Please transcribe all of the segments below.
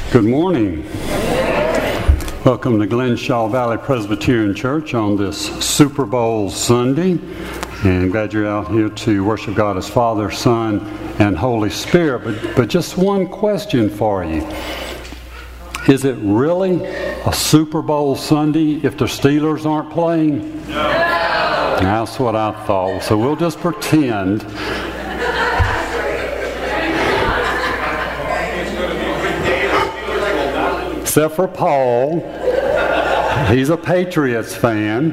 Good morning. Welcome to Glenshaw Valley Presbyterian Church on this Super Bowl Sunday. And glad you're out here to worship God as Father, Son, and Holy Spirit. But just one question for you. Is it really a Super Bowl Sunday if the Steelers aren't playing? No. That's what I thought. So we'll just pretend. Except for Paul. He's a Patriots fan.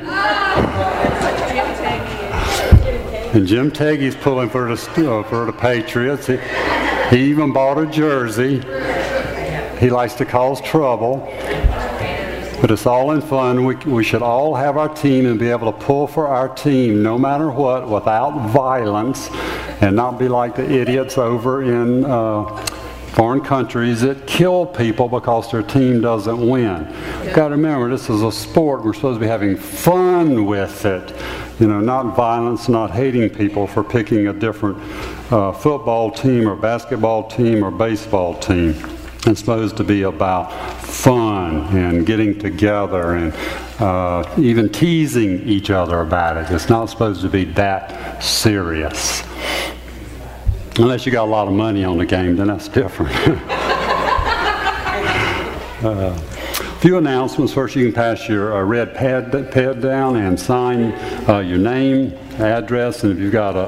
And Jim Teggy's pulling for the Patriots. He even bought a jersey. He likes to cause trouble. But it's all in fun. We should all have our team and be able to pull for our team no matter what, without violence, and not be like the idiots over in foreign countries that kill people because their team doesn't win. You've got to remember, this is a sport. We're supposed to be having fun with it. Not violence, not hating people for picking a different football team or basketball team or baseball team. It's supposed to be about fun and getting together and even teasing each other about it. It's not supposed to be that serious. Unless you got a lot of money on the game, then that's different. A few announcements. First, you can pass your red pad down and sign your name, address, and if you've got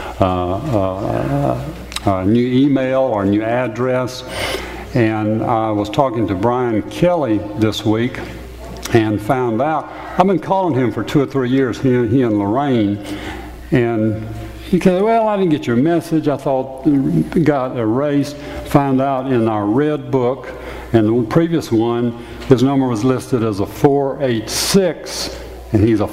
a new email or a new address. And I was talking to Brian Kelly this week and found out, I've been calling him for 2 or 3 years, he and Lorraine, and he said, well, I didn't get your message. I thought it got erased. Found out in our red book, and the previous one, his number was listed as a 486, and he's a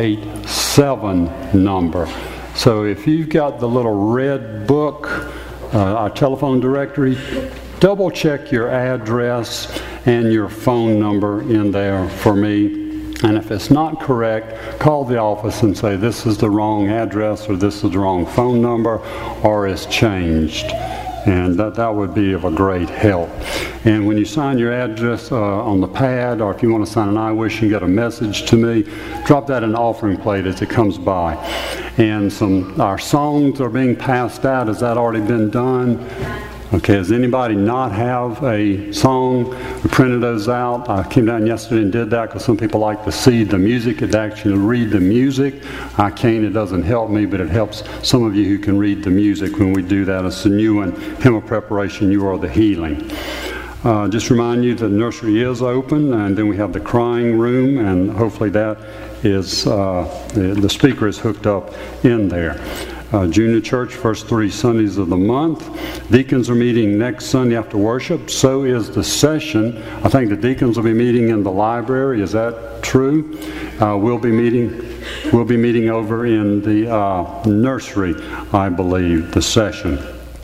487 number. So if you've got the little red book, our telephone directory, double check your address and your phone number in there for me. And if it's not correct, call the office and say this is the wrong address or this is the wrong phone number or it's changed. And that would be of a great help. And when you sign your address on the pad, or if you want to sign an I wish and get a message to me, drop that in the offering plate as it comes by. And our songs are being passed out. Has that already been done? Okay, does anybody not have a song? We printed those out. I came down yesterday and did that because some people like to see the music and actually read the music. I can't, it doesn't help me, but it helps some of you who can read the music when we do that. It's a new one, Hymn of Preparation, You Are the Healing. Just remind you that the nursery is open, and then we have the crying room, and hopefully that is, the speaker is hooked up in there. Junior church, first 3 Sundays of the month. Deacons are meeting next Sunday after worship. So is the session. I think the deacons will be meeting in the library. Is that true? We'll be meeting over in the nursery, I believe, the session.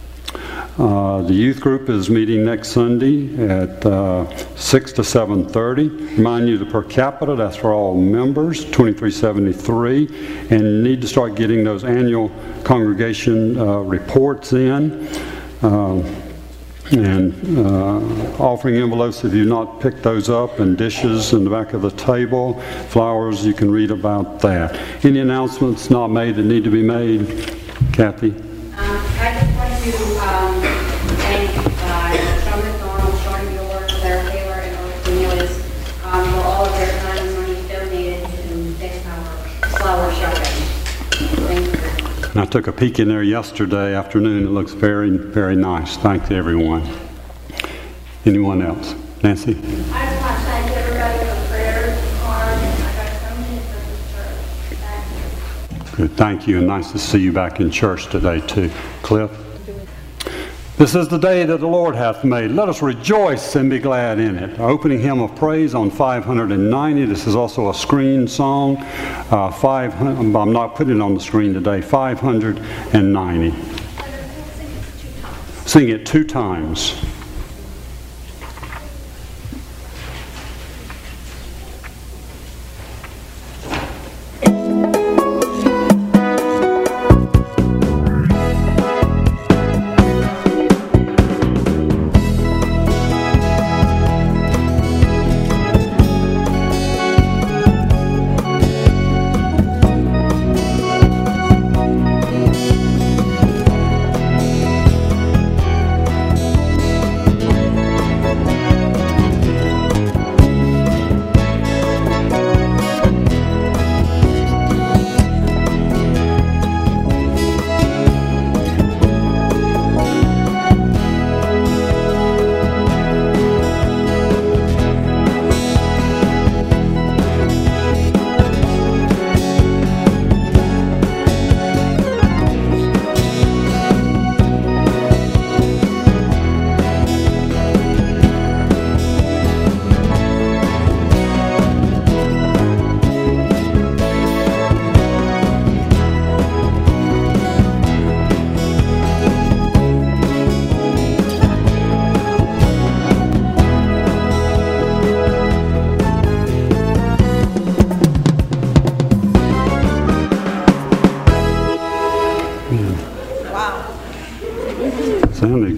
The youth group is meeting next Sunday at 6 to 7:30. Remind you the per capita, that's for all members, $23.73. And you need to start getting those annual congregation reports in. Offering envelopes, if you've not picked those up, and dishes in the back of the table, flowers, you can read about that. Any announcements not made that need to be made? Kathy? I just want to thank Sean McDonald, Sean Mueller, Claire Taylor, and Earl Cornelius for all of their time and money donated to fix our flower shopping. Thank you very much. And I took a peek in there yesterday afternoon. It looks very, very nice. Thanks to everyone. Anyone else? Nancy? I just want to thank everybody for the prayers and cards. I got so many from this church. Thank you. Good. Thank you. And nice to see you back in church today, too. Cliff? This is the day that the Lord hath made. Let us rejoice and be glad in it. Our opening hymn of praise on 590. This is also a screen song. I'm not putting it on the screen today. 590. Sing it 2 times.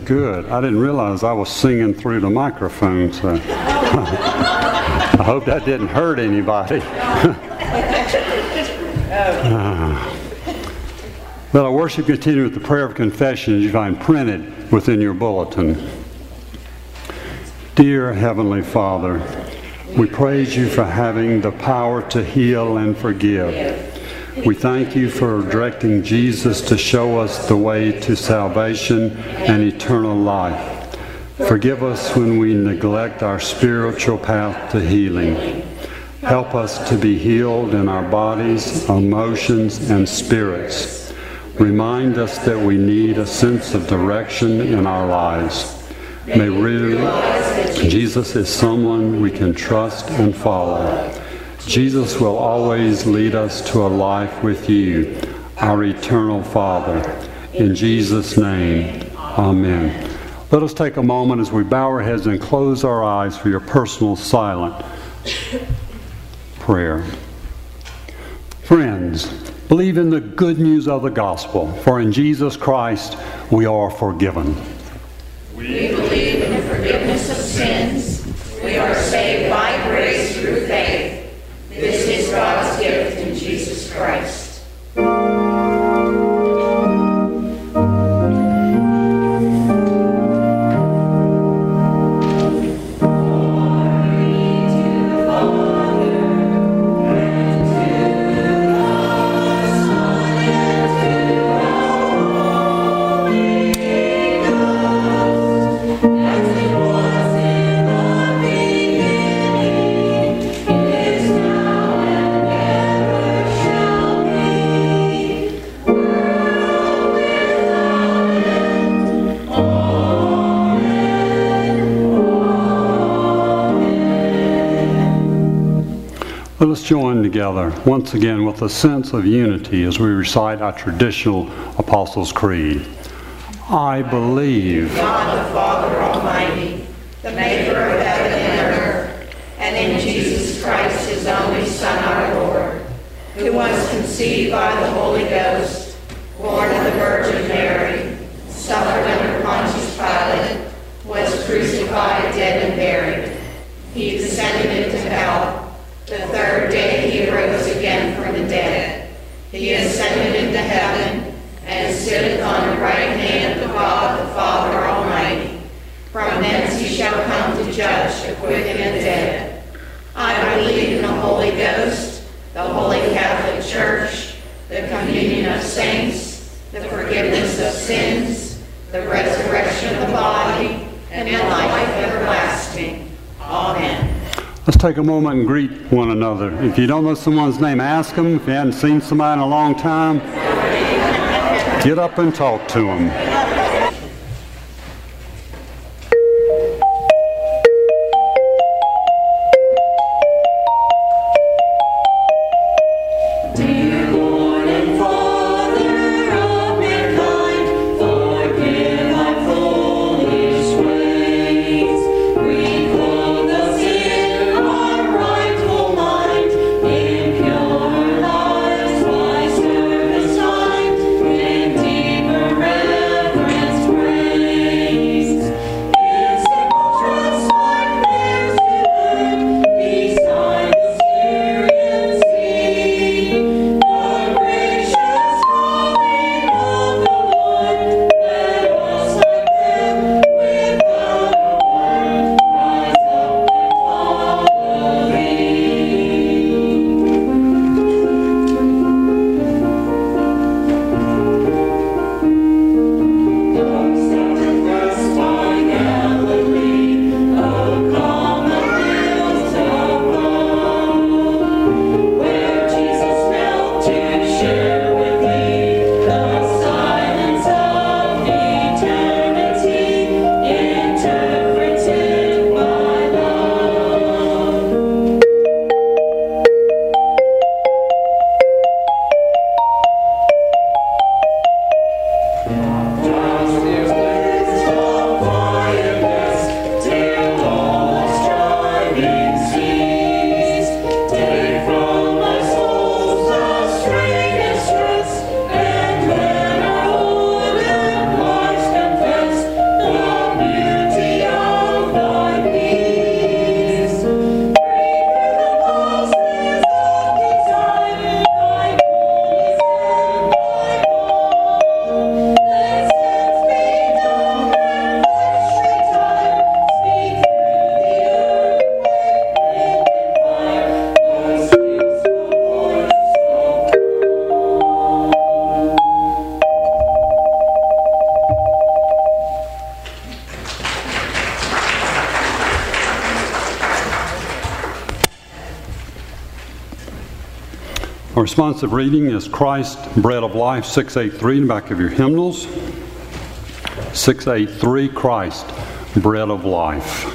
good. I didn't realize I was singing through the microphone, so I hope that didn't hurt anybody. Let our worship continue with the prayer of confession as you find printed within your bulletin. Dear Heavenly Father, we praise you for having the power to heal and forgive. We thank you for directing Jesus to show us the way to salvation and eternal life. Forgive us when we neglect our spiritual path to healing. Help us to be healed in our bodies, emotions, and spirits. Remind us that we need a sense of direction in our lives. May Jesus is someone we can trust and follow. Jesus will always lead us to a life with you, our eternal Father. In Jesus' name, amen. Let us take a moment as we bow our heads and close our eyes for your personal silent prayer. Friends, believe in the good news of the gospel, for in Jesus Christ we are forgiven. We believe in the forgiveness of sins. We are saved by grace through faith. This is God's gift in Jesus Christ. Let us join together once again with a sense of unity as we recite our traditional Apostles' Creed. I believe God the Father Almighty, the maker of heaven and earth, and in Jesus Christ, his only Son, our Lord, who was conceived by the Holy Ghost, born of the Virgin Mary, suffered under Pontius Pilate, was crucified, dead, and buried. He descended into hell. The third day he arose again from the dead. He ascended into heaven and sitteth on the right hand of God the Father Almighty. From thence he shall come to judge the quick and the dead. I believe in the Holy Ghost, the Holy Catholic Church, the communion of saints, the forgiveness of sins, the resurrection of the body, and life everlasting. Amen. Let's take a moment and greet one another. If you don't know someone's name, ask them. If you haven't seen somebody in a long time, get up and talk to them. Our responsive reading is Christ, Bread of Life, 683 in the back of your hymnals. 683, Christ, Bread of Life.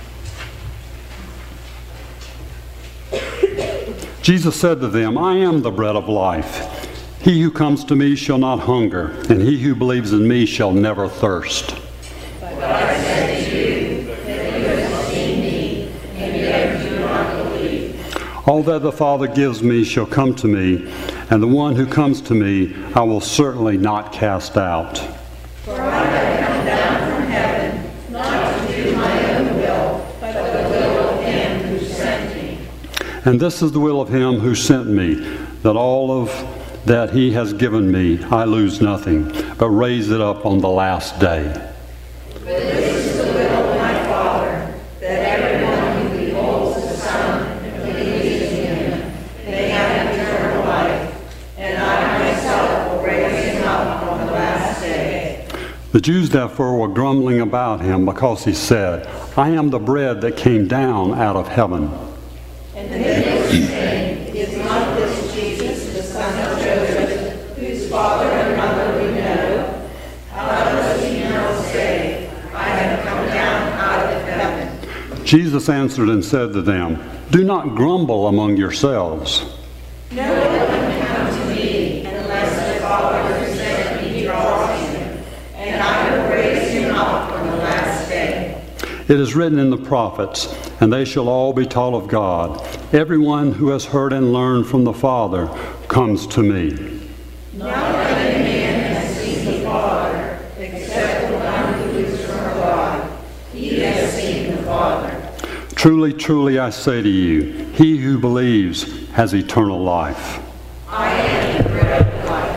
Jesus said to them, I am the bread of life. He who comes to me shall not hunger, and he who believes in me shall never thirst. But I said to you that you have seen me, and yet do not believe. All that the Father gives me shall come to me, and the one who comes to me I will certainly not cast out. For I have come down from heaven, not to do my own will, but the will of him who sent me. And this is the will of him who sent me, that all of that he has given me I lose nothing, but raise it up on the last day. But this is the will of my Father, that everyone who beholds the Son and believes in him may have eternal life, and I myself will raise him up on the last day. The Jews therefore were grumbling about him because he said, I am the bread that came down out of heaven. And they were saying, is not this Jesus, the son of Joseph, whose father and mother we know? How does he now say, I have come down out of heaven? Jesus answered and said to them, do not grumble among yourselves. No one can come to me unless the Father who sent me draws him, and I will raise him up on the last day. It is written in the prophets, and they shall all be taught of God. Everyone who has heard and learned from the Father comes to me. Not any man has seen the Father, except the one who is from God. He has seen the Father. Truly, truly, I say to you, he who believes has eternal life. I am the bread of life.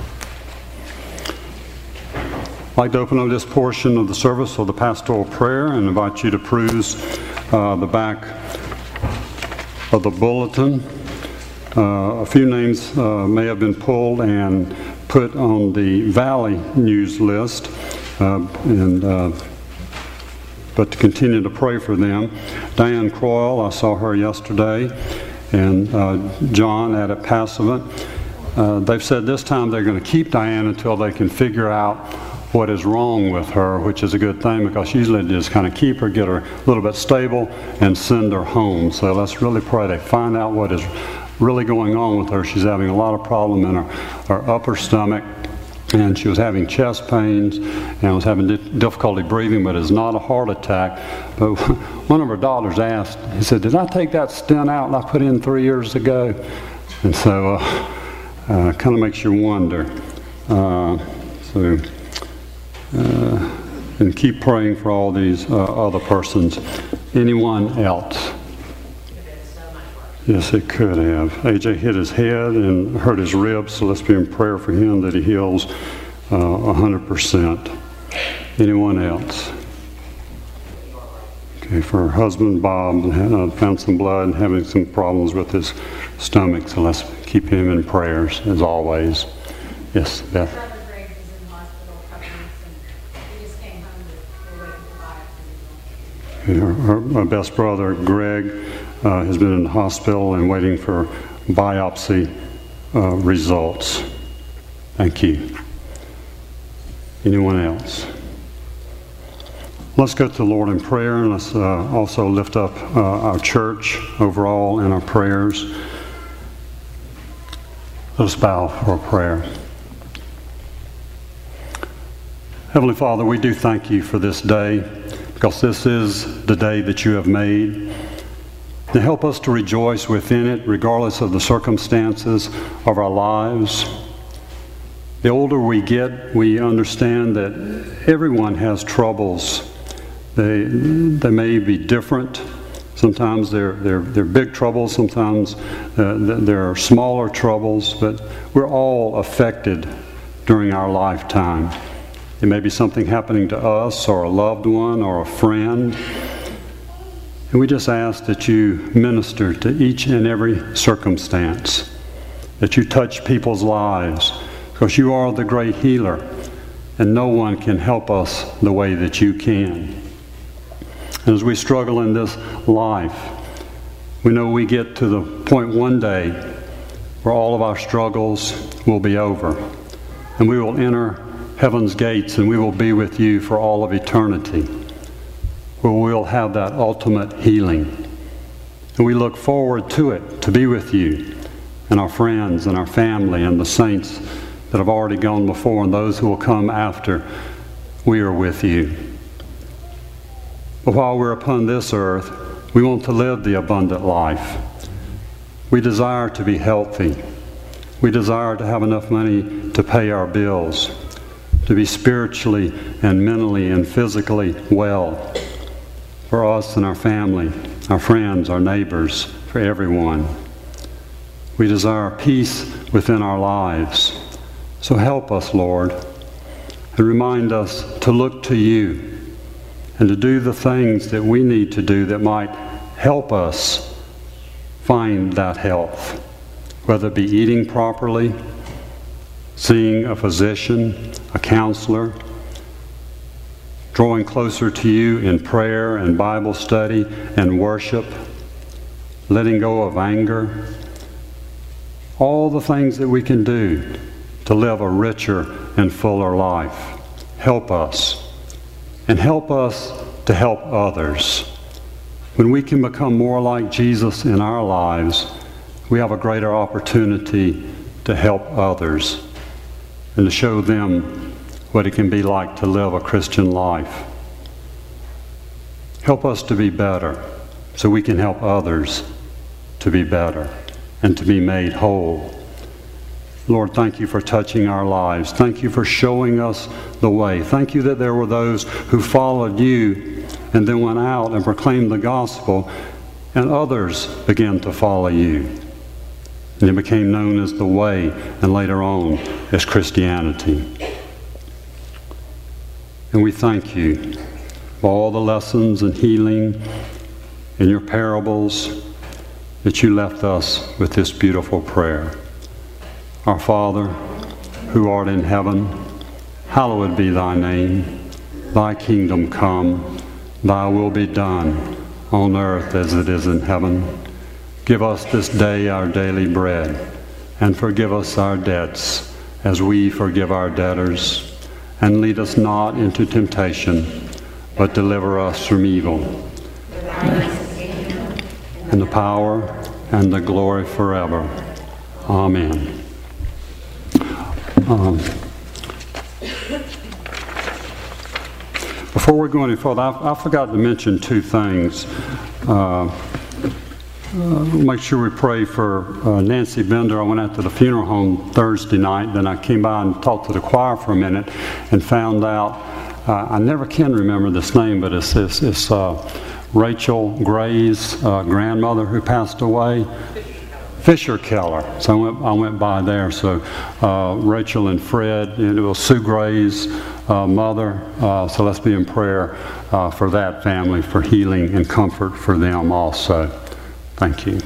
I'd like to open up this portion of the service with the pastoral prayer and invite you to peruse the back of the bulletin. A few names may have been pulled and put on the Valley News list, but to continue to pray for them. Diane Croyle, I saw her yesterday, and John at Passavant. They've said this time they're going to keep Diane until they can figure out what is wrong with her, which is a good thing because usually they just kind of keep her, get her a little bit stable, and send her home. So let's really pray they find out what is really going on with her. She's having a lot of problem in her upper stomach, and she was having chest pains and was having difficulty breathing, but it's not a heart attack. But one of her doctors asked, he said, did I take that stent out that I put in 3 years ago? And so kind of makes you wonder. And keep praying for all these other persons. Anyone else? Yes, it could have. AJ hit his head and hurt his ribs, so let's be in prayer for him that he heals 100%. Anyone else? Okay, for her husband, Bob, found some blood and having some problems with his stomach, so let's keep him in prayers, as always. Yes, Beth? Her best brother, Greg, has been in the hospital and waiting for biopsy results. Thank you. Anyone else? Let's go to the Lord in prayer, and let's also lift up our church overall in our prayers. Let us bow for a prayer. Heavenly Father, we do thank you for this day, because this is the day that you have made. To help us to rejoice within it, regardless of the circumstances of our lives. The older we get, we understand that everyone has troubles. They may be different. Sometimes they're big troubles. Sometimes there are smaller troubles. But we're all affected during our lifetime. It may be something happening to us or a loved one or a friend. And we just ask that you minister to each and every circumstance, that you touch people's lives, because you are the great healer, and no one can help us the way that you can. And as we struggle in this life, we know we get to the point one day where all of our struggles will be over, and we will enter heaven's gates, and we will be with you for all of eternity, where we'll have that ultimate healing. And we look forward to it, to be with you and our friends and our family and the saints that have already gone before and those who will come after. We are with you. But while we're upon this earth, we want to live the abundant life. We desire to be healthy. We desire to have enough money to pay our bills, to be spiritually and mentally and physically well for us and our family, our friends, our neighbors, for everyone. We desire peace within our lives. So help us, Lord, and remind us to look to you and to do the things that we need to do that might help us find that health, whether it be eating properly, seeing a physician, a counselor, drawing closer to you in prayer and Bible study and worship, letting go of anger, all the things that we can do to live a richer and fuller life. Help us, and help us to help others. When we can become more like Jesus in our lives, we have a greater opportunity to help others and to show them what it can be like to live a Christian life. Help us to be better so we can help others to be better and to be made whole. Lord, thank you for touching our lives. Thank you for showing us the way. Thank you that there were those who followed you and then went out and proclaimed the gospel, and others began to follow you. And it became known as the way, and later on as Christianity. And we thank you for all the lessons and healing in your parables that you left us with this beautiful prayer. Our Father, who art in heaven, hallowed be thy name. Thy kingdom come, thy will be done, on earth as it is in heaven. Give us this day our daily bread, and forgive us our debts, as we forgive our debtors. And lead us not into temptation, but deliver us from evil. And the power and the glory forever. Amen. Before we go any further, I forgot to mention two things. Make sure we pray for Nancy Bender. I went out to the funeral home Thursday night, then I came by and talked to the choir for a minute and found out, I never can remember this name, but it's Rachel Gray's grandmother who passed away. Fisher Keller. So I went by there. So Rachel and Fred, and it was Sue Gray's mother. So let's be in prayer for that family, for healing and comfort for them also. Thank you.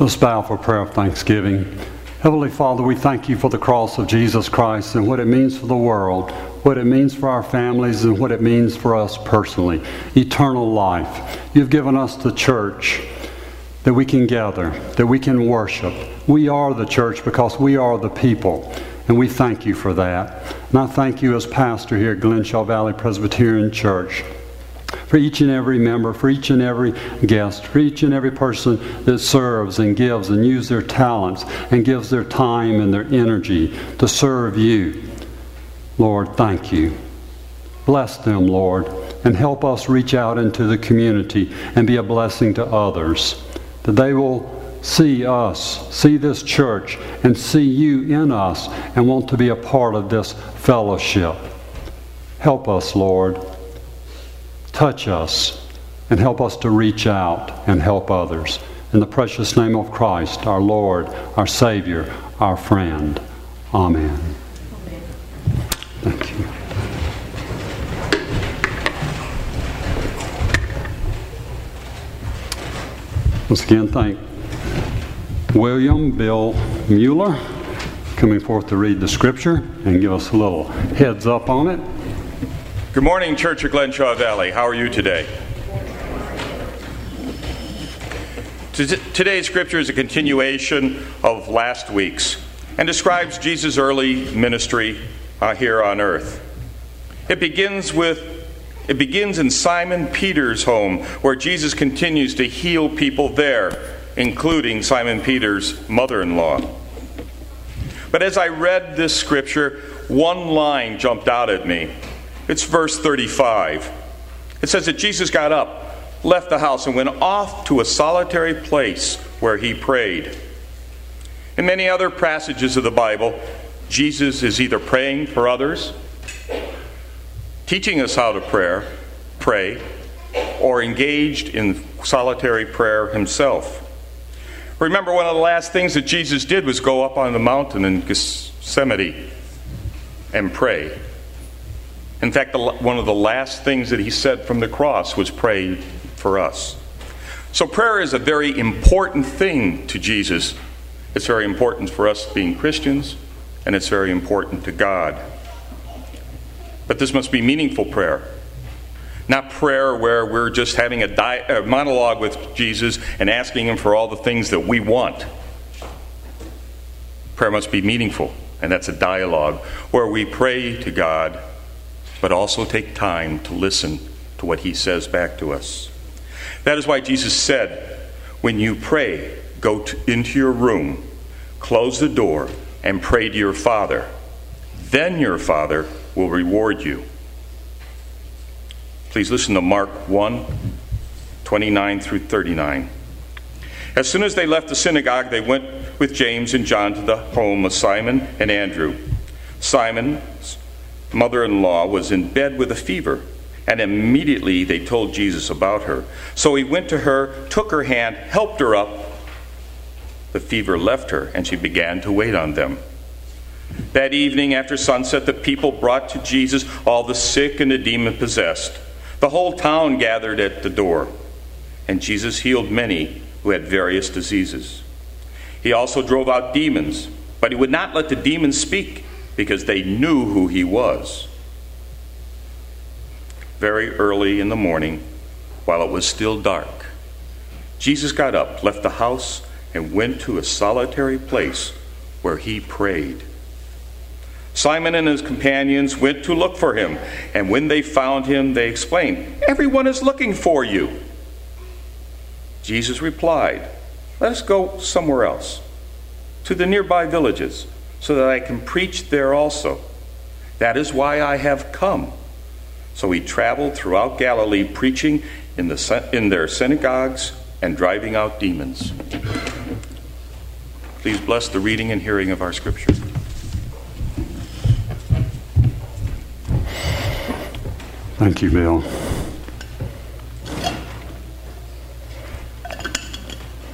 Let's bow for prayer of thanksgiving. Heavenly Father, we thank you for the cross of Jesus Christ and what it means for the world, what it means for our families, and what it means for us personally. Eternal life. You've given us the church that we can gather, that we can worship. We are the church because we are the people, and we thank you for that. And I thank you as pastor here at Glenshaw Valley Presbyterian Church, for each and every member, for each and every guest, for each and every person that serves and gives and uses their talents and gives their time and their energy to serve you. Lord, thank you. Bless them, Lord, and help us reach out into the community and be a blessing to others, that they will see us, see this church, and see you in us and want to be a part of this fellowship. Help us, Lord. Touch us and help us to reach out and help others. In the precious name of Christ, our Lord, our Savior, our friend. Amen. Thank you. Once again, thank William Bill Mueller coming forth to read the scripture and give us a little heads up on it. Good morning, Church of Glenshaw Valley. How are you today? Today's scripture is a continuation of last week's and describes Jesus' early ministry here on earth. It begins in Simon Peter's home, where Jesus continues to heal people there, including Simon Peter's mother-in-law. But as I read this scripture, one line jumped out at me. It's verse 35. It says that Jesus got up, left the house, and went off to a solitary place where he prayed. In many other passages of the Bible, Jesus is either praying for others, teaching us how to pray, or engaged in solitary prayer himself. Remember, one of the last things that Jesus did was go up on the mountain in Gethsemane and pray. In fact, one of the last things that he said from the cross was pray for us. So prayer is a very important thing to Jesus. It's very important for us being Christians, and it's very important to God. But this must be meaningful prayer. Not prayer where we're just having a monologue with Jesus and asking him for all the things that we want. Prayer must be meaningful, and that's a dialogue where we pray to God, but also take time to listen to what he says back to us. That is why Jesus said, when you pray, go into your room, close the door, and pray to your Father. Then your Father will reward you. Please listen to Mark 1, 29 through 39. As soon as they left the synagogue, they went with James and John to the home of Simon and Andrew. Simon's mother-in-law was in bed with a fever, and immediately they told Jesus about her. So he went to her, took her hand, helped her up. The fever left her, and she began to wait on them. That evening after sunset, the people brought to Jesus all the sick and the demon-possessed. The whole town gathered at the door, and Jesus healed many who had various diseases. He also drove out demons, but he would not let the demons speak, because they knew who he was. Very early in the morning, while it was still dark, Jesus got up, left the house, and went to a solitary place where he prayed. Simon and his companions went to look for him, and when they found him, they exclaimed, "Everyone is looking for you." Jesus replied, "Let us go somewhere else, to the nearby villages, so that I can preach there also. That is why I have come." So he traveled throughout Galilee, preaching in their synagogues and driving out demons. Please bless the reading and hearing of our scripture. Thank you, Bill.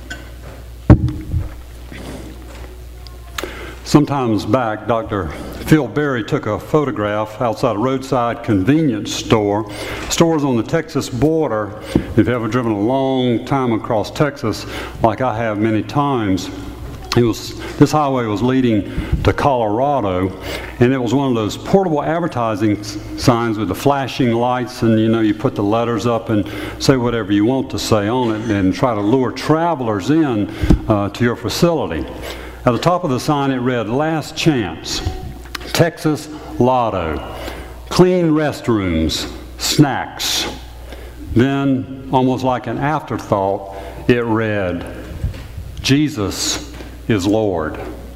Sometimes back, Dr. Phil Berry took a photograph outside a roadside convenience store. Stores on the Texas border. If you've ever driven a long time across Texas, like I have many times, this highway was leading to Colorado, and it was one of those portable advertising signs with the flashing lights, and you put the letters up and say whatever you want to say on it and try to lure travelers in to your facility. At the top of the sign it read, "Last Chance, Texas Lotto, clean restrooms, snacks." Then, almost like an afterthought, it read, "Jesus is Lord."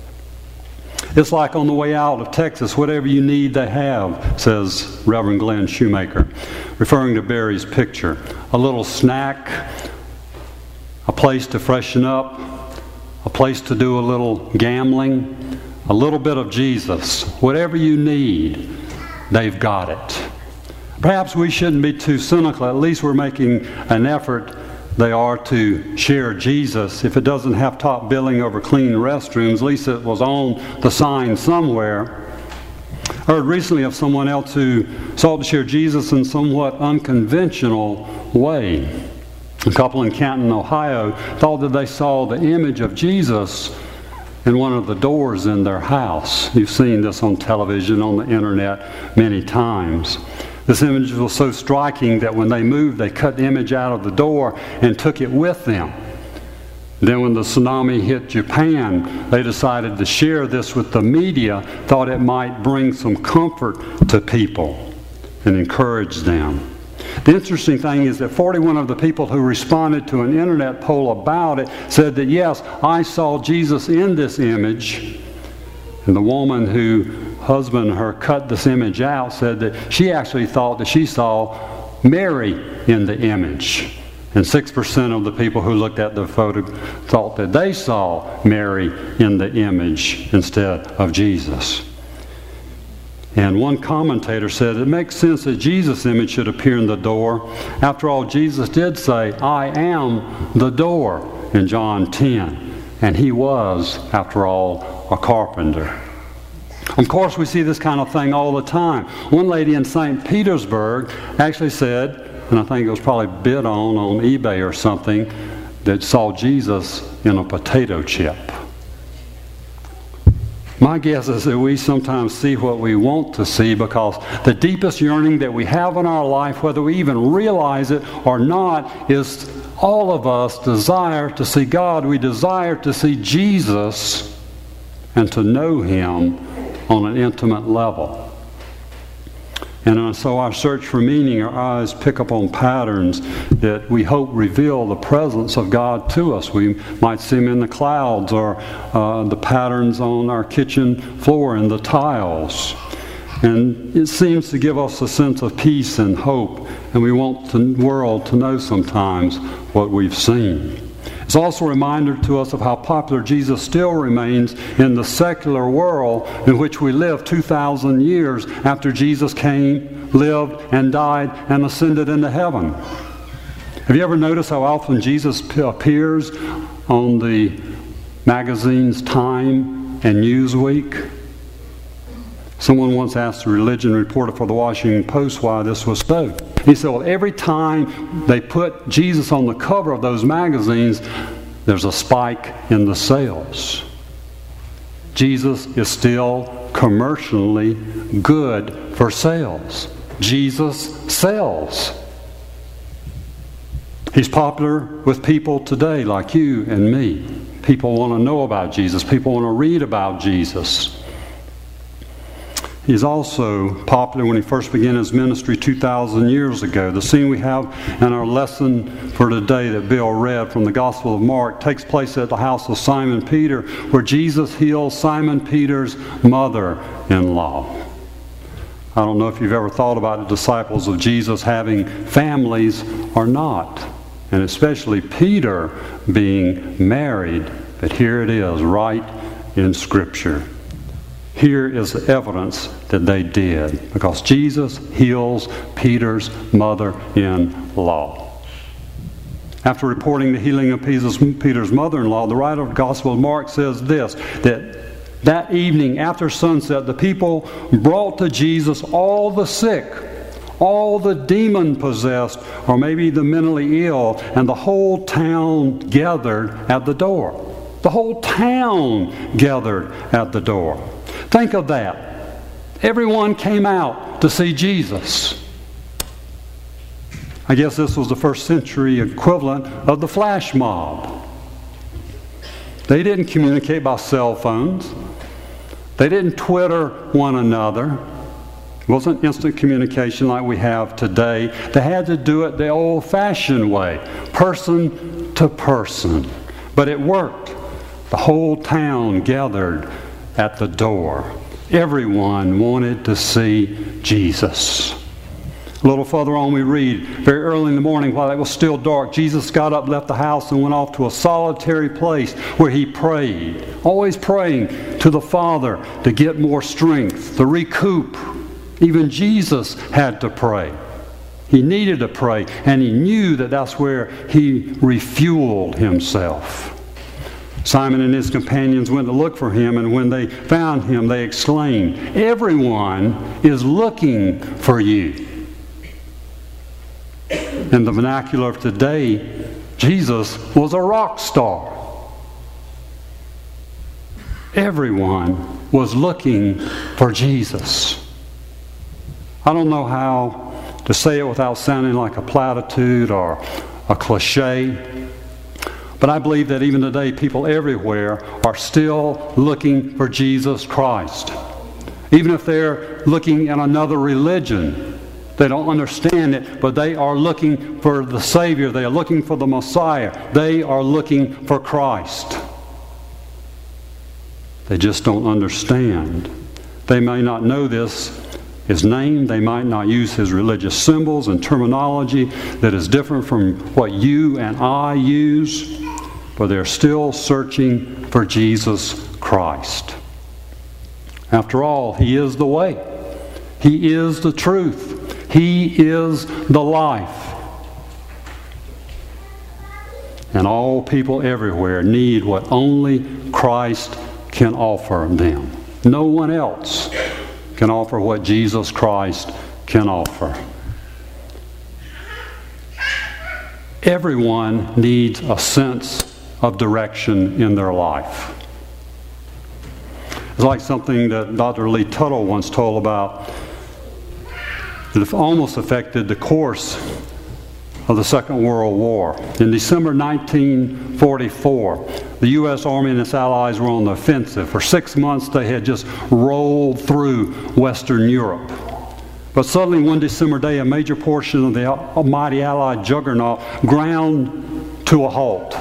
It's like on the way out of Texas, whatever you need they have, says Reverend Glenn Shoemaker, referring to Barry's picture. A little snack, a place to freshen up, a place to do a little gambling, a little bit of Jesus. Whatever you need, they've got it. Perhaps we shouldn't be too cynical. At least we're making an effort they are to share Jesus. If it doesn't have top billing over clean restrooms, at least it was on the sign somewhere. I heard recently of someone else who sought to share Jesus in a somewhat unconventional way. A couple in Canton, Ohio, thought that they saw the image of Jesus in one of the doors in their house. You've seen this on television, on the internet many times. This image was so striking that when they moved, they cut the image out of the door and took it with them. Then when the tsunami hit Japan, they decided to share this with the media, thought it might bring some comfort to people and encourage them. The interesting thing is that 41 of the people who responded to an internet poll about it said that, yes, I saw Jesus in this image. And the woman who husband her cut this image out said that she actually thought that she saw Mary in the image. And 6% of the people who looked at the photo thought that they saw Mary in the image instead of Jesus. And one commentator said it makes sense that Jesus' image should appear in the door. After all, Jesus did say, "I am the door," in John 10. And he was, after all, a carpenter. Of course, we see this kind of thing all the time. One lady in St. Petersburg actually said, and I think it was probably bid on eBay or something, that saw Jesus in a potato chip. My guess is that we sometimes see what we want to see because the deepest yearning that we have in our life, whether we even realize it or not, is all of us desire to see God. We desire to see Jesus and to know Him on an intimate level. And so our search for meaning, our eyes pick up on patterns that we hope reveal the presence of God to us. We might see Him in the clouds or the patterns on our kitchen floor and the tiles. And it seems to give us a sense of peace and hope, and we want the world to know sometimes what we've seen. It's also a reminder to us of how popular Jesus still remains in the secular world in which we live 2,000 years after Jesus came, lived, and died, and ascended into heaven. Have you ever noticed how often Jesus appears on the magazines Time and Newsweek? Someone once asked a religion reporter for the Washington Post why this was so. He said, well, every time they put Jesus on the cover of those magazines, there's a spike in the sales. Jesus is still commercially good for sales. Jesus sells. He's popular with people today like you and me. People want to know about Jesus. People want to read about Jesus. He's also popular when he first began his ministry 2,000 years ago. The scene we have in our lesson for today that Bill read from the Gospel of Mark takes place at the house of Simon Peter, where Jesus heals Simon Peter's mother-in-law. I don't know if you've ever thought about the disciples of Jesus having families or not, and especially Peter being married, but here it is right in Scripture. Here is the evidence that they did, because Jesus heals Peter's mother-in-law. After reporting the healing of Peter's mother-in-law, the writer of the Gospel of Mark says this, that That evening after sunset, the people brought to Jesus all the sick, all the demon-possessed, or maybe the mentally ill, and the whole town gathered at the door. The whole town gathered at the door. Think of that. Everyone came out to see Jesus. I guess this was the first century equivalent of the flash mob. They didn't communicate by cell phones. They didn't Twitter one another. It wasn't instant communication like we have today. They had to do it the old-fashioned way, person to person. But it worked. The whole town gathered at the door. Everyone wanted to see Jesus. A little further on we read, very early in the morning while it was still dark, Jesus got up, left the house, and went off to a solitary place where he prayed, always praying to the Father to get more strength, to recoup. Even Jesus had to pray. He needed to pray, and he knew that that's where he refueled himself. Simon and his companions went to look for him, and when they found him, they exclaimed, "Everyone is looking for you." In the vernacular of today, Jesus was a rock star. Everyone was looking for Jesus. I don't know how to say it without sounding like a platitude or a cliche, but I believe that even today people everywhere are still looking for Jesus Christ. Even if they're looking in another religion, they don't understand it, but they are looking for the Savior. They are looking for the Messiah. They are looking for Christ. They just don't understand. They may not know his name. They might not use his religious symbols and terminology that is different from what you and I use, but they're still searching for Jesus Christ. After all, he is the way. He is the truth. He is the life. And all people everywhere need what only Christ can offer them. No one else can offer what Jesus Christ can offer. Everyone needs a sense of direction in their life. It's like something that Dr. Lee Tuttle once told about. It almost affected the course of the Second World War. In December 1944, the U.S. Army and its allies were on the offensive. For 6 months, they had just rolled through Western Europe. But suddenly, one December day, a major portion of the mighty Allied juggernaut ground to a halt.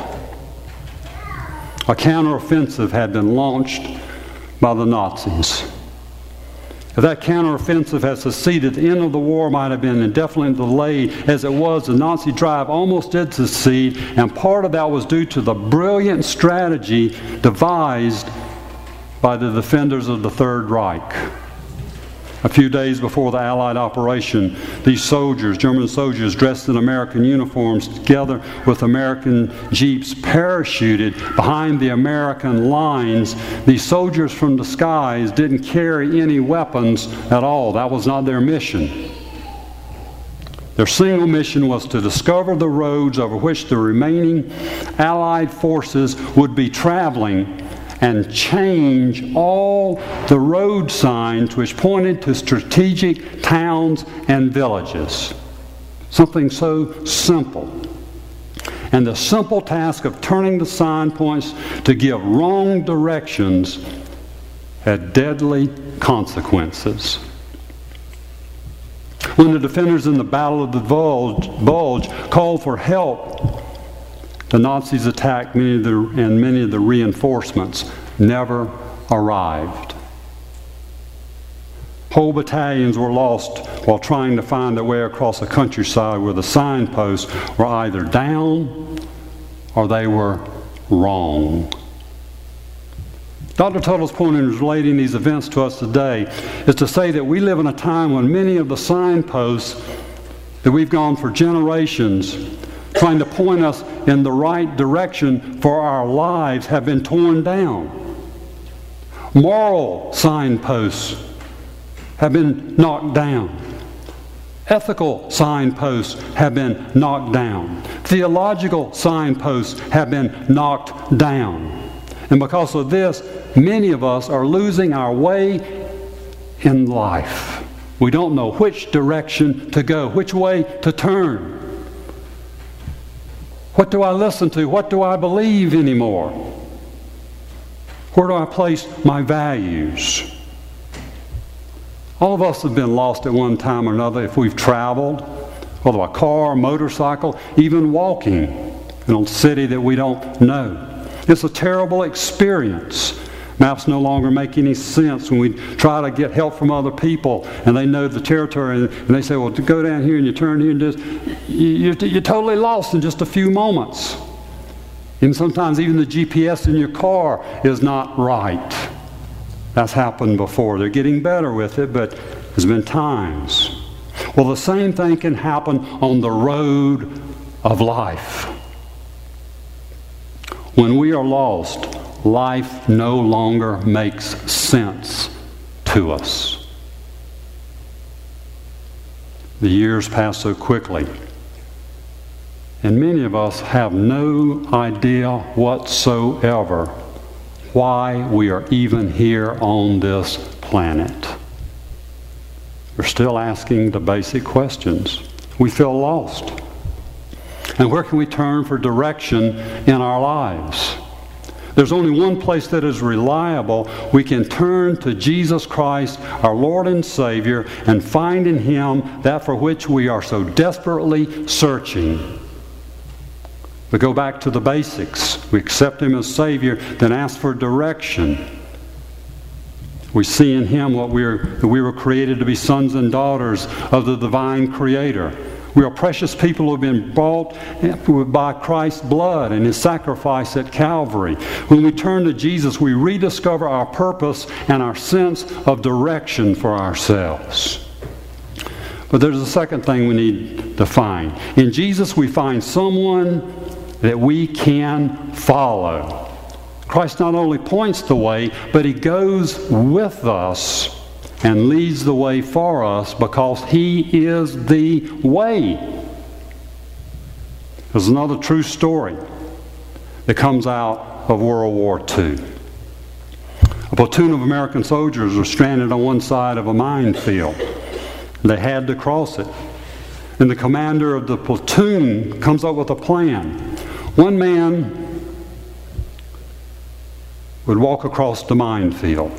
A counteroffensive had been launched by the Nazis. If that counteroffensive had succeeded, the end of the war might have been indefinitely delayed. As it was, the Nazi drive almost did succeed, and part of that was due to the brilliant strategy devised by the defenders of the Third Reich. A few days before the Allied operation, these soldiers, German soldiers dressed in American uniforms, together with American jeeps parachuted behind the American lines. These soldiers from the skies didn't carry any weapons at all. That was not their mission. Their single mission was to discover the roads over which the remaining Allied forces would be traveling and change all the road signs which pointed to strategic towns and villages. Something so simple. And the simple task of turning the sign points to give wrong directions had deadly consequences. When the defenders in the Battle of the Bulge called for help, the Nazis attacked many of the reinforcements never arrived. Whole battalions were lost while trying to find their way across the countryside where the signposts were either down or they were wrong. Dr. Tuttle's point in relating these events to us today is to say that we live in a time when many of the signposts that we've gone for generations trying to point us in the right direction for our lives have been torn down. Moral signposts have been knocked down. Ethical signposts have been knocked down. Theological signposts have been knocked down. And because of this, many of us are losing our way in life. We don't know which direction to go, which way to turn. What do I listen to? What do I believe anymore? Where do I place my values? All of us have been lost at one time or another if we've traveled, whether by car, motorcycle, even walking in a city that we don't know. It's a terrible experience. Maps no longer make any sense when we try to get help from other people and they know the territory and they say, well, to go down here and you turn here and you're totally lost in just a few moments. And sometimes even the GPS in your car is not right. That's happened before. They're getting better with it, but there's been times. Well, the same thing can happen on the road of life. When we are lost, life no longer makes sense to us. The years pass so quickly, and many of us have no idea whatsoever why we are even here on this planet. We're still asking the basic questions. We feel lost. And where can we turn for direction in our lives? There's only one place that is reliable. We can turn to Jesus Christ, our Lord and Savior, and find in Him that for which we are so desperately searching. We go back to the basics. We accept Him as Savior, then ask for direction. We see in Him that we were created to be sons and daughters of the divine Creator. We are precious people who have been bought by Christ's blood and His sacrifice at Calvary. When we turn to Jesus, we rediscover our purpose and our sense of direction for ourselves. But there's a second thing we need to find. In Jesus, we find someone that we can follow. Christ not only points the way, but He goes with us and leads the way for us because He is the way. There's another true story that comes out of World War II. A platoon of American soldiers were stranded on one side of a minefield. They had to cross it. And the commander of the platoon comes up with a plan. One man would walk across the minefield.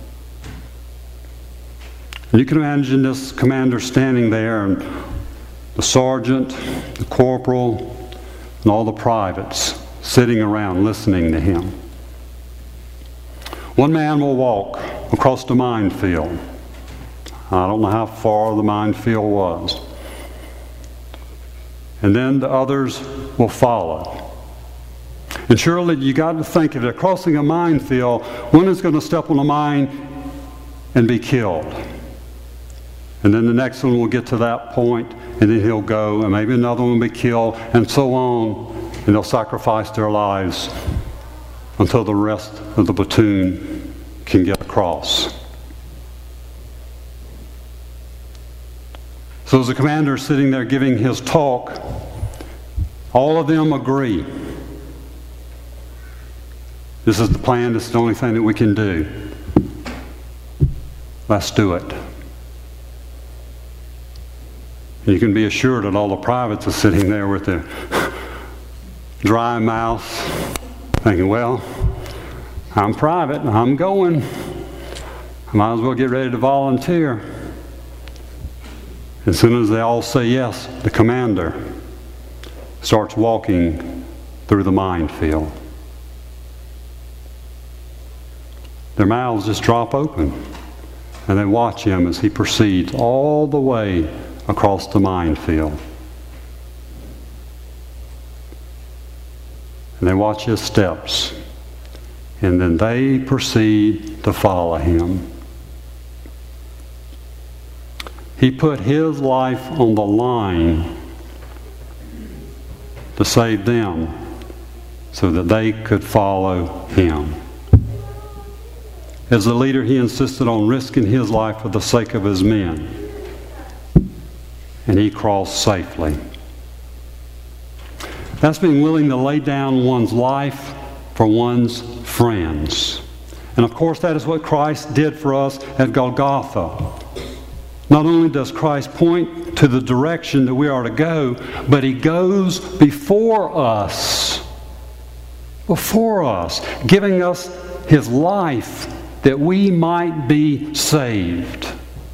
And you can imagine this commander standing there, and the sergeant, the corporal, and all the privates sitting around listening to him. One man will walk across the minefield. I don't know how far the minefield was. And then the others will follow. And surely you got to think, if they're crossing a minefield, one is going to step on a mine and be killed. And then the next one will get to that point, and then he'll go, and maybe another one will be killed, and so on. And they'll sacrifice their lives until the rest of the platoon can get across. So as the commander is sitting there giving his talk, all of them agree. This is the plan, this is the only thing that we can do. Let's do it. You can be assured that all the privates are sitting there with their dry mouths, thinking, well, I'm private, I'm going. I might as well get ready to volunteer. As soon as they all say yes, the commander starts walking through the minefield. Their mouths just drop open, and they watch him as he proceeds all the way across the minefield. And they watch his steps, and then they proceed to follow him. He put his life on the line to save them so that they could follow him. As a leader, he insisted on risking his life for the sake of his men. And he crossed safely. That's being willing to lay down one's life for one's friends. And of course, that is what Christ did for us at Golgotha. Not only does Christ point to the direction that we are to go, but he goes before us, giving us his life that we might be saved.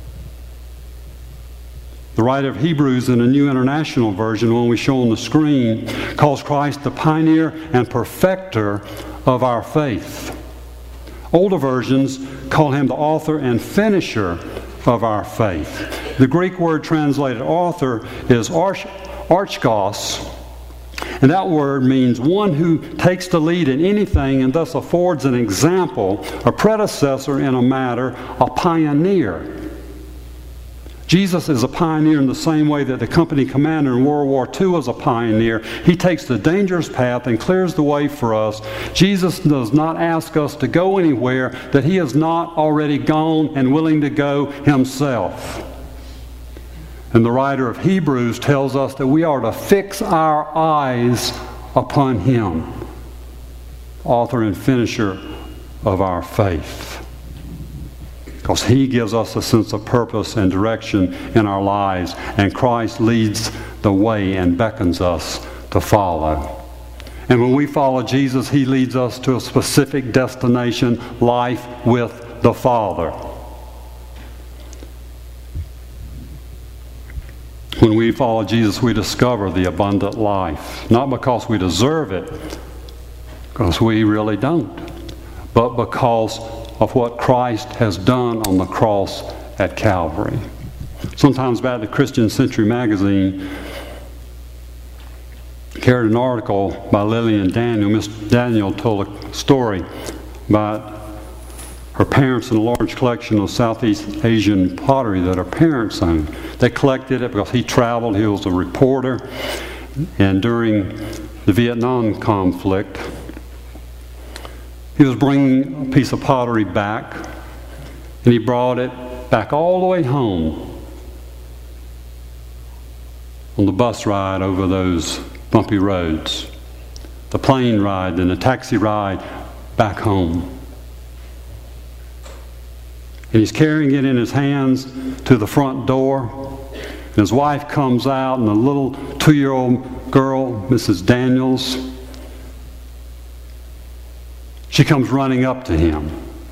The writer of Hebrews in the New International Version, one we show on the screen, calls Christ the pioneer and perfecter of our faith. Older versions call him the author and finisher of our faith. The Greek word translated author is archgos, and that word means one who takes the lead in anything and thus affords an example, a predecessor in a matter, a pioneer. Jesus is a pioneer in the same way that the company commander in World War II was a pioneer. He takes the dangerous path and clears the way for us. Jesus does not ask us to go anywhere that he has not already gone and willing to go himself. And the writer of Hebrews tells us that we are to fix our eyes upon him, author and finisher of our faith. Because he gives us a sense of purpose and direction in our lives, and Christ leads the way and beckons us to follow. And when we follow Jesus, he leads us to a specific destination, life with the Father. When we follow Jesus, we discover the abundant life. Not because we deserve it, because we really don't, but because of what Christ has done on the cross at Calvary. Sometimes back to Christian Century magazine carried an article by Lillian Daniel. Miss Daniel told a story about her parents and a large collection of Southeast Asian pottery that her parents owned. They collected it because he traveled, he was a reporter, and during the Vietnam conflict, he was bringing a piece of pottery back, and he brought it back all the way home on the bus ride over those bumpy roads, the plane ride, and the taxi ride back home. And he's carrying it in his hands to the front door, and his wife comes out, and the little 2-year-old girl, Mrs. Daniels, she comes running up to him.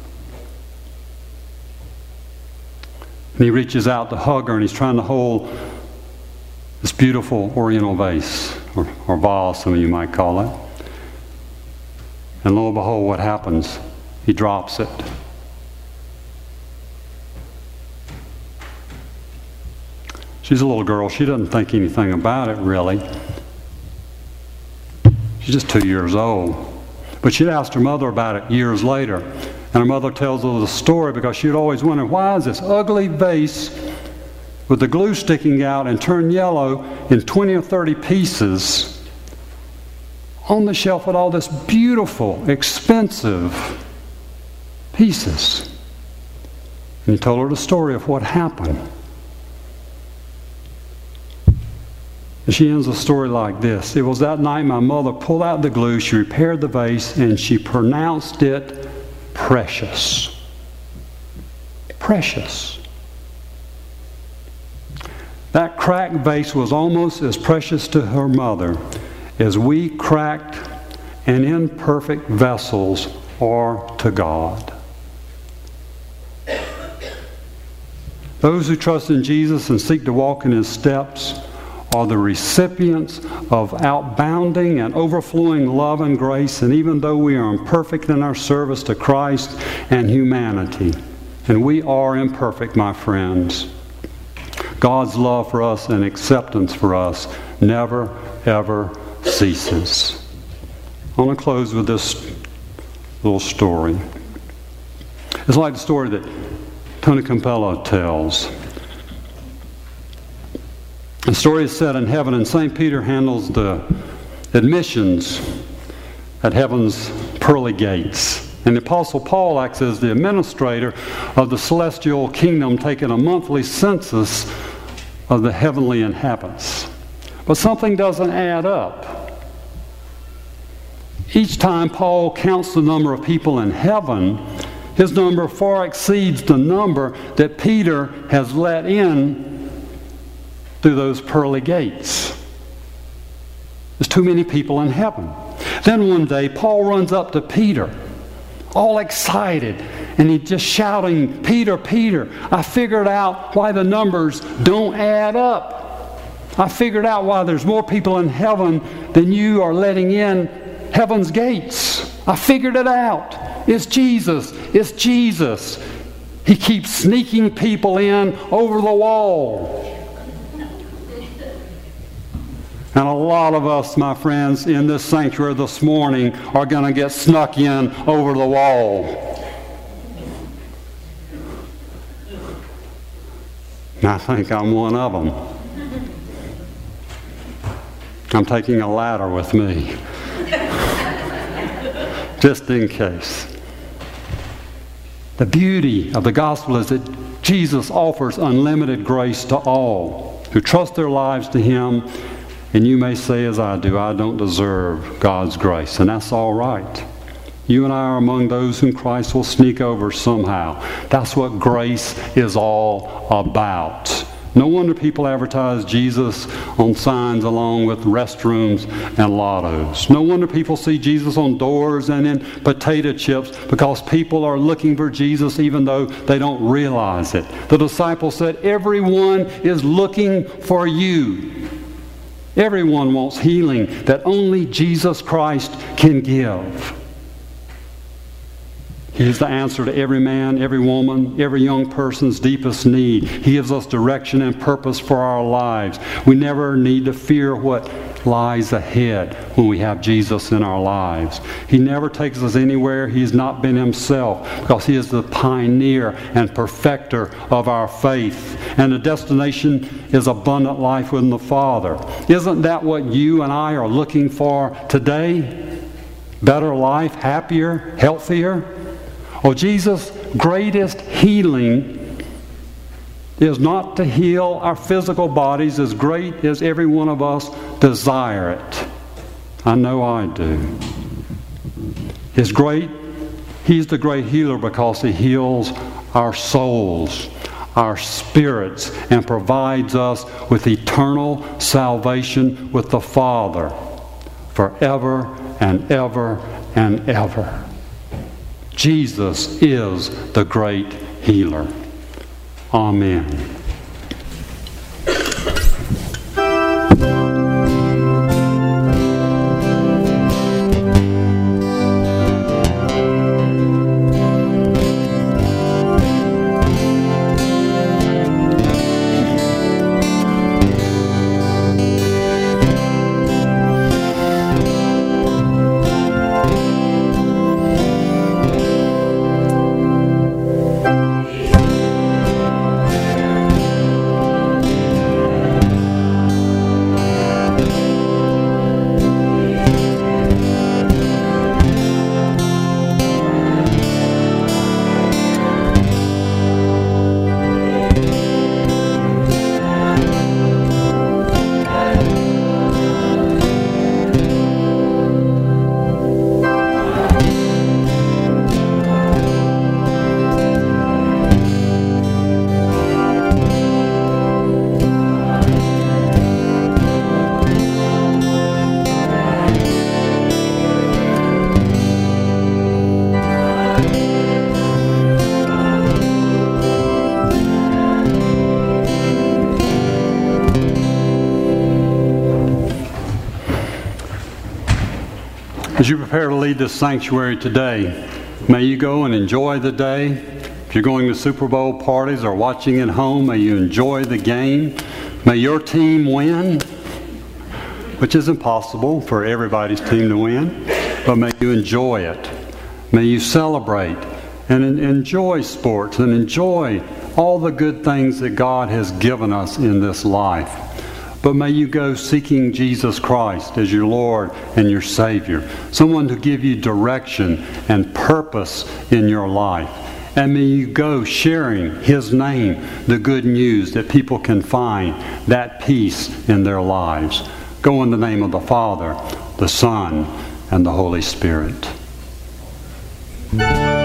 And he reaches out to hug her, and he's trying to hold this beautiful oriental vase, or vase, some of you might call it. And lo and behold, what happens? He drops it. She's a little girl. She doesn't think anything about it, really. She's just 2 years old. But she'd asked her mother about it years later. And her mother tells her the story because she'd always wondered, why is this ugly vase with the glue sticking out and turned yellow in 20 or 30 pieces on the shelf with all this beautiful, expensive pieces? And he told her the story of what happened. And she ends the story like this. It was that night my mother pulled out the glue, she repaired the vase, and she pronounced it precious. Precious. That cracked vase was almost as precious to her mother as we cracked and imperfect vessels are to God. Those who trust in Jesus and seek to walk in his steps are the recipients of outbounding and overflowing love and grace, and even though we are imperfect in our service to Christ and humanity, and we are imperfect, my friends, God's love for us and acceptance for us never, ever ceases. I want to close with this little story. It's like the story that Tony Campello tells. The story is set in heaven, and St. Peter handles the admissions at heaven's pearly gates. And the Apostle Paul acts as the administrator of the celestial kingdom, taking a monthly census of the heavenly inhabitants. But something doesn't add up. Each time Paul counts the number of people in heaven, his number far exceeds the number that Peter has let in through those pearly gates. There's too many people in heaven. Then one day, Paul runs up to Peter, all excited, and he's just shouting, "Peter, Peter, I figured out why the numbers don't add up. I figured out why there's more people in heaven than you are letting in heaven's gates. I figured it out. It's Jesus. It's Jesus. He keeps sneaking people in over the wall." And a lot of us, my friends, in this sanctuary this morning are going to get snuck in over the wall. And I think I'm one of them. I'm taking a ladder with me, just in case. The beauty of the gospel is that Jesus offers unlimited grace to all who trust their lives to Him. And you may say, as I do, I don't deserve God's grace. And that's all right. You and I are among those whom Christ will sneak over somehow. That's what grace is all about. No wonder people advertise Jesus on signs along with restrooms and lottos. No wonder people see Jesus on doors and in potato chips, because people are looking for Jesus even though they don't realize it. The disciples said, "Everyone is looking for you." Everyone wants healing that only Jesus Christ can give. He is the answer to every man, every woman, every young person's deepest need. He gives us direction and purpose for our lives. We never need to fear what lies ahead when we have Jesus in our lives. He never takes us anywhere He's not been Himself, because He is the pioneer and perfecter of our faith. And the destination is abundant life with the Father. Isn't that what you and I are looking for today? Better life, happier, healthier? Oh, Jesus' greatest healing is not to heal our physical bodies, as great as every one of us desire it. I know I do. He's the great healer because He heals our souls, our spirits, and provides us with eternal salvation with the Father forever and ever and ever. Jesus is the great healer. Amen. As you prepare to leave this sanctuary today, may you go and enjoy the day. If you're going to Super Bowl parties or watching at home, may you enjoy the game. May your team win, which is impossible for everybody's team to win, but may you enjoy it. May you celebrate and enjoy sports and enjoy all the good things that God has given us in this life. but may you go seeking Jesus Christ as your Lord and your Savior, someone to give you direction and purpose in your life. And may you go sharing His name, the good news, that people can find that peace in their lives. Go in the name of the Father, the Son, and the Holy Spirit.